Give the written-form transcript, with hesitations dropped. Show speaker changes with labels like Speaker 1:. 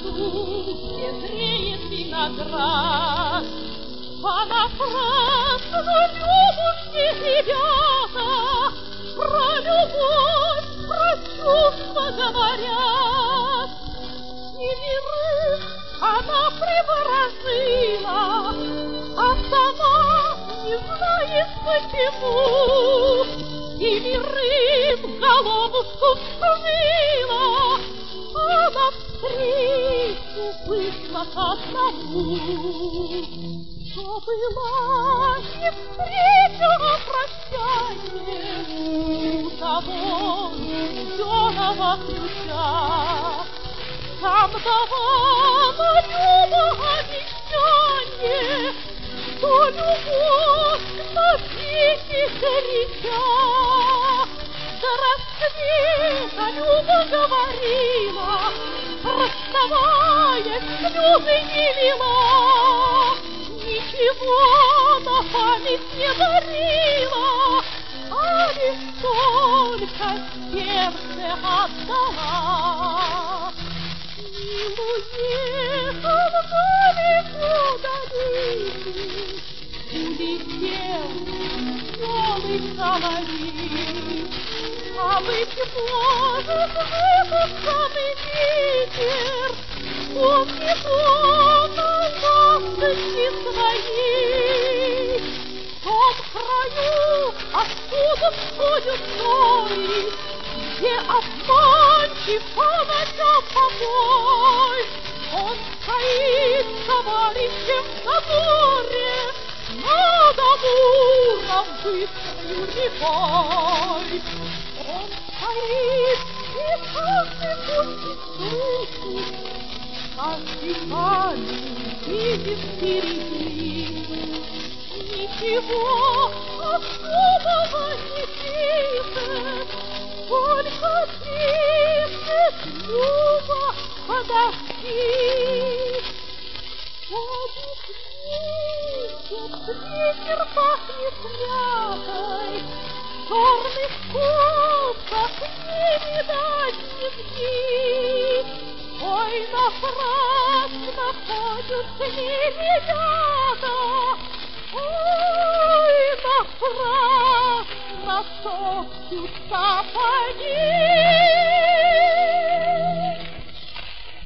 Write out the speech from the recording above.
Speaker 1: саду, где зреет виноград. А напрасно любушки ребята про любовь, про чувства говорят. И миры она приворожила, а сама не знает почему. И миры в головушку вскружила, а навстречу вышла к одному. То была не встреча, а прощание у того зеленого ключа. Там давала Люба обещание, что любовь навеки горяча. До рассвета Люба говорила, расставаясь, слезы не лила. Ничего на память не дарила, а лишь только сердце отдала. Уехал далеко далекий, улетел веселый соловей. А быть может, в этот самый вечер вспомнит он о ласточке своей. В том краю, откуда всходят зоры, где обманчив по ночам покой, он стоит товарищем на горе, над Амуром быстрою рекой. Он стоит и каждый путь слышит, каждый камень видит впереди. Ничего особого не пишет, только пишет: Люба, подожди. Ветер пахнет мятой, черных кустах не видать нигде. Ой, напрасно ходят с ними ребята, ой, напрасно топчут сапоги.